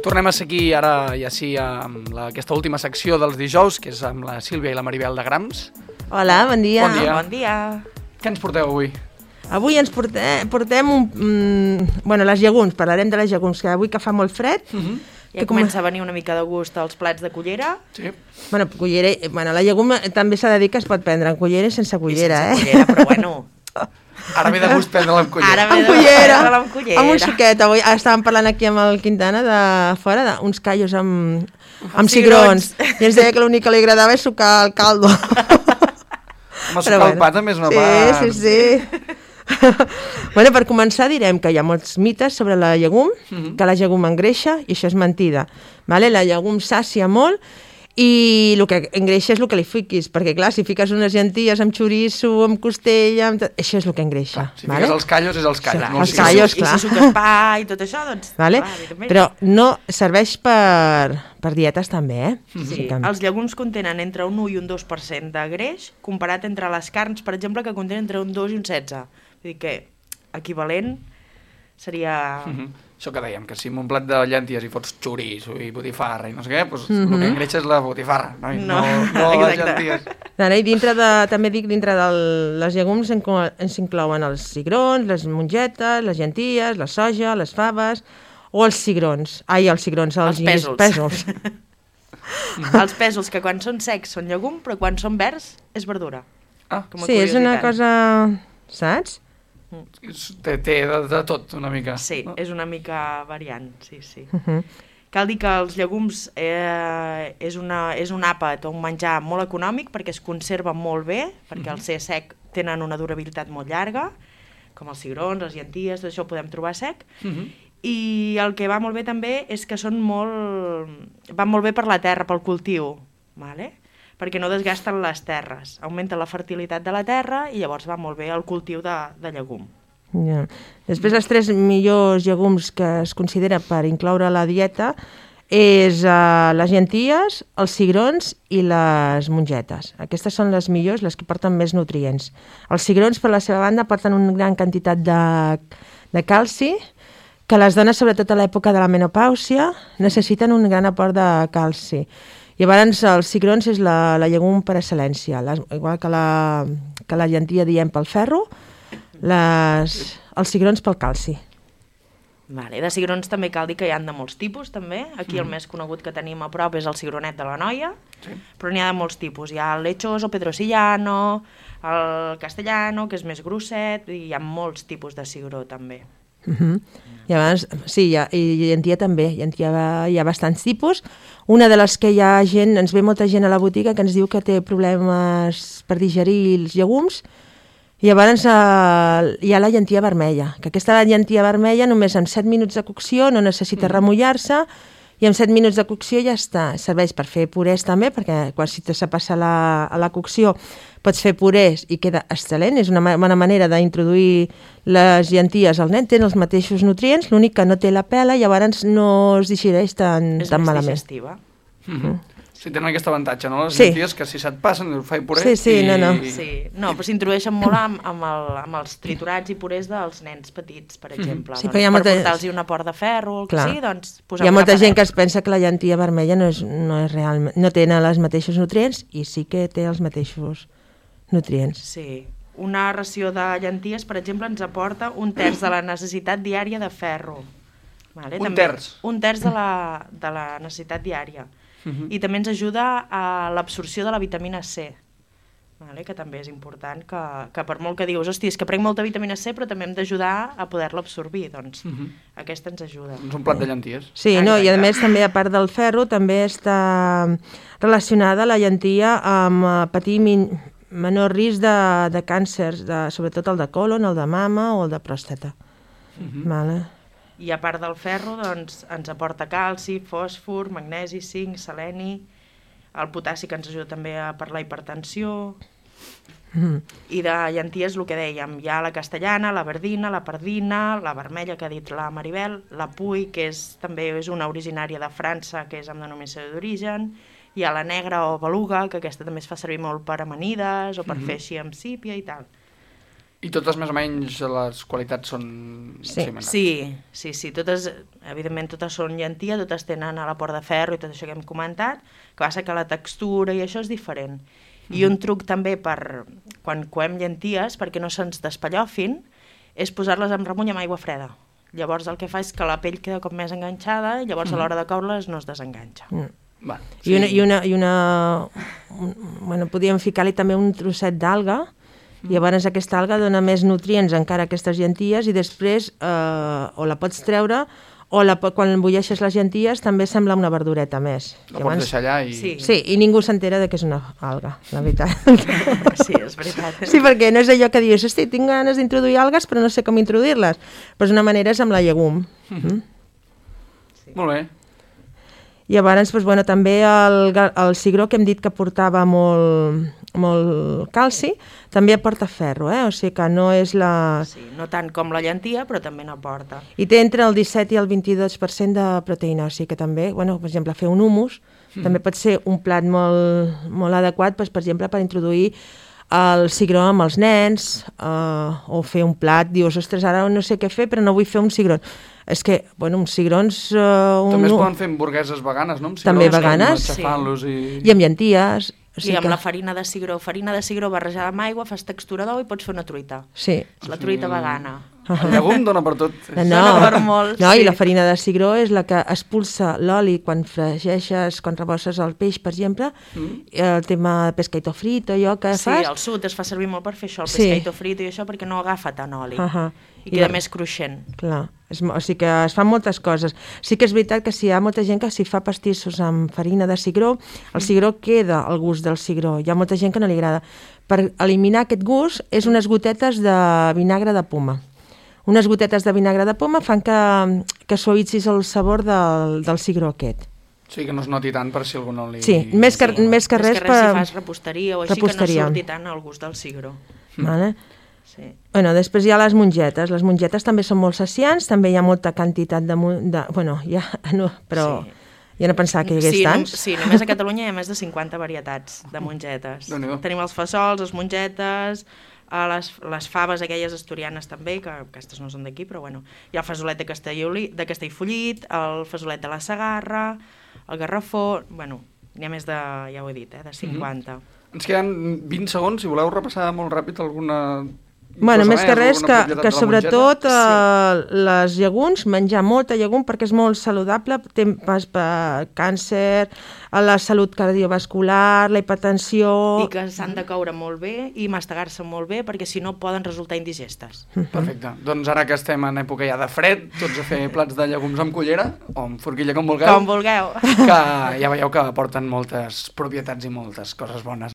Tornem a seguir ara ja sí amb aquesta última secció dels dijous, que és amb la Sílvia i la Maribel de Grams. Hola, bon dia. Bon dia. Bon dia. Què ens porteu avui? Avui ens portem les llegums, parlarem de les llegums, que avui que fa molt fred. Ja comença a venir una mica de gust als plats de cullera. Sí. La llegum també s'ha de dir que es pot prendre en cullera i sense cullera, I sense cullera, però bueno... Ara ve de gust prendre-la amb cullera. Ara ve de gust prendre-la amb cullera. Amb un suquet. Avui estàvem parlant aquí amb el Quintana de fora d'uns callos amb cigrons. I ens deia que l'únic que li agradava és sucar el caldo. Home, sucar el pa també és una part. Sí. Per començar direm que hi ha molts mites sobre la llegum, que la llegum engreixa, i això és mentida. La llegum sàcia molt, i el que engreixa és el que li fiquis, perquè clar, si fiques unes llenties amb xoriço, amb costella, això és el que engreixa. Si fiques els callos, és els callos. Els callos, clar. I si suques pa i tot això, doncs... Però no serveix per dietes també, eh? Sí, els llegums contenen entre un 1 i un 2% de greix, comparat entre les carns, per exemple, que contenen entre un 2 i un 16%. Vull dir que equivalent seria... Això que dèiem, que si en un plat de llenties hi fots xoriço i botifarra i no sé què, doncs el que engreixa és la botifarra, no les llenties. I dintre de les llegums ens inclouen els cigrons, les mongetes, les llenties, la soja, les faves o els cigrons. Els pèsols. Els pèsols, que quan són secs són llegum, però quan són verds és verdura. Sí, és una cosa... Saps? Té de tot, una mica. Sí, és una mica variant, sí. Cal dir que els llegums és un àpat o un menjar molt econòmic perquè es conserva molt bé, perquè al ser sec tenen una durabilitat molt llarga, com els cigrons, les llenties, tot això ho podem trobar sec, i el que va molt bé també és que van molt bé per la terra, pel cultiu, perquè no desgasten les terres, augmenta la fertilitat de la terra i llavors va molt bé el cultiu de llegum. Després, els 3 millors llegums que es considera per incloure a la dieta és les llenties, els cigrons i les mongetes. Aquestes són les millors, les que porten més nutrients. Els cigrons, per la seva banda, porten una gran quantitat de calci, que les dones, sobretot a l'època de la menopàusia, necessiten un gran aport de calci. Llavors, els cigrons és la llegum per excel·lència, igual que la llentia diem pel ferro, els cigrons pel calci. De cigrons també cal dir que hi ha de molts tipus, també. Aquí el més conegut que tenim a prop és el cigronet de la noia, però n'hi ha de molts tipus. Hi ha el lechoso, el pedrosillano, el castellano, que és més grosset, i hi ha molts tipus de cigró, també. I abans, sí, i llentia també, hi ha bastants tipus. Una de les que ens ve molta gent a la botiga que ens diu que té problemes per digerir els llegums, i llavors hi ha la llentia vermella, que aquesta llentia vermella només en 7 minuts de cocció no necessita remullar-se, i en 7 minuts de cocció ja està. Serveix per fer purès també, perquè quan si se passa a la cocció pots fer purès i queda excel·lent. És una bona manera d'introduir les llenties al nen. Tenen els mateixos nutrients, l'únic que no té la pela i llavors no es digereix tan malament. És més digestiva. Sí, tenen aquest avantatge, no? Les llenties, que si se't passen, fai puré No, però s'introdueixen molt amb els triturats i purés dels nens petits, per exemple. Sí, per portar-los un aport de ferro o el que sigui, doncs posem hi ha molta gent que es pensa que la llentia vermella no és realment, no té els mateixos nutrients, i sí que té els mateixos nutrients. Sí, una ració de llenties, per exemple, ens aporta 1/3 de la necessitat diària de ferro. Un terç? Un terç de la necessitat diària. I també ens ajuda a l'absorció de la vitamina C, que també és important, que per molt que digues, hosti, és que prenc molta vitamina C, però també hem d'ajudar a poder-la absorbir, doncs aquesta ens ajuda. És un plat de llenties. Sí, i a més també, a part del ferro, també està relacionada la llentia amb patir menor risc de càncers, sobretot el de colon, el de mama o el de pròstata. I a part del ferro, doncs, ens aporta calci, fòsfor, magnesi, zinc, seleni, el potassi, que ens ajuda també per la hipertensió. I de llenties, el que dèiem, hi ha la castellana, la verdina, la pardina, la vermella, que ha dit la Maribel, la puy, que també és una originària de França, que és amb denominació d'origen, hi ha la negra o beluga, que aquesta també es fa servir molt per amanides o per fer així amb sípia i tal. I totes més o menys les qualitats són similars? Sí. Totes, evidentment totes són llentia, totes tenen a la Port de Ferro i tot això que hem comentat, que passa que la textura i això és diferent. I un truc també per quan coem llenties, perquè no se'ns despallofin, és posar-les amb remull amb aigua freda. Llavors el que fa és que la pell queda com més enganxada i llavors a l'hora de coure-les no es desenganxa. Va, sí. Bueno, podíem ficar-li també un trosset d'alga. Llavors aquesta alga dona més nutrients encara a aquestes llenties i després o la pots treure o quan bulleixes les llenties també sembla una verdureta més. La pots deixar allà i... Sí, i ningú s'entera que és una alga, la veritat. Sí, és veritat. Sí, perquè no és allò que dius, hosti, tinc ganes d'introduir algues però no sé com introduir-les. Però una manera és amb la llegum. Molt bé. Llavors, doncs, bueno, també el cigró que hem dit que portava molt calci, també aporta ferro, o sigui que no és la... Sí, no tant com la llentia, però també n'aporta. I té entre el 17 i el 22% de proteïna, o sigui que també, bueno, per exemple, fer un hummus també pot ser un plat molt adequat, doncs, per exemple, per introduir el cigró amb els nens, o fer un plat, dius, ostres, ara no sé què fer, però no vull fer un cigró. És que, bueno, uns cigrons... També es poden fer hamburgueses veganes, no? També veganes, sí. I amb llenties. O sigui, amb la farina de cigró barrejada amb aigua, fas textura d'ou i pots fer una truita. Sí. És la truita vegana. El llegum dona per tot. Dona per molt, no, i la farina de cigró és la que expulsa l'oli quan fregeixes, quan rebosses el peix, per exemple, el tema de pescadito frito, allò que fas. Sí, al sud es fa servir molt per fer això, el pescadito frito i això, perquè no agafa tant oli. I queda més cruixent. Clar, o sigui que es fan moltes coses. Sí que és veritat que hi ha molta gent que s'hi fa pastissos amb farina de cigró, el cigró queda el gust del cigró. Hi ha molta gent que no li agrada. Per eliminar aquest gust és unes gotetes de vinagre de poma. Unes gotetes de vinagre de poma fan que suavitzis el sabor del cigró aquest. Sí, que no es noti tant per si algú no li... Sí, més que res si fas reposteria o així, que no surti tant el gust del cigró. Vale. Sí. Bueno, després hi ha les mongetes. Les mongetes també són molt saciants, també hi ha molta quantitat bueno, però ja no pensava que hi hagués tants. Sí, només a Catalunya hi ha més de 50 varietats de mongetes. Tenim els fesols, les mongetes, les faves aquelles asturianes també, que aquestes no són d'aquí, però bueno, hi ha el fesolet de Castellfollit, el fesolet de la Segarra, el garrafó, bueno, n'hi ha més de, ja ho he dit, de 50. Ens queden 20 segons, si voleu repassar molt ràpid alguna... Bueno, més que res, que sobretot les llegums, menjar molta llegum perquè és molt saludable, té pas per càncer, la salut cardiovascular, la hipertensió... I que s'han de coure molt bé i mastegar-se molt bé perquè si no poden resultar indigestes. Perfecte. Doncs ara que estem en època ja de fred, tots a fer plats de llegums amb cullera o amb forquilla, com vulgueu. Com vulgueu. Que ja veieu que aporten moltes propietats i moltes coses bones.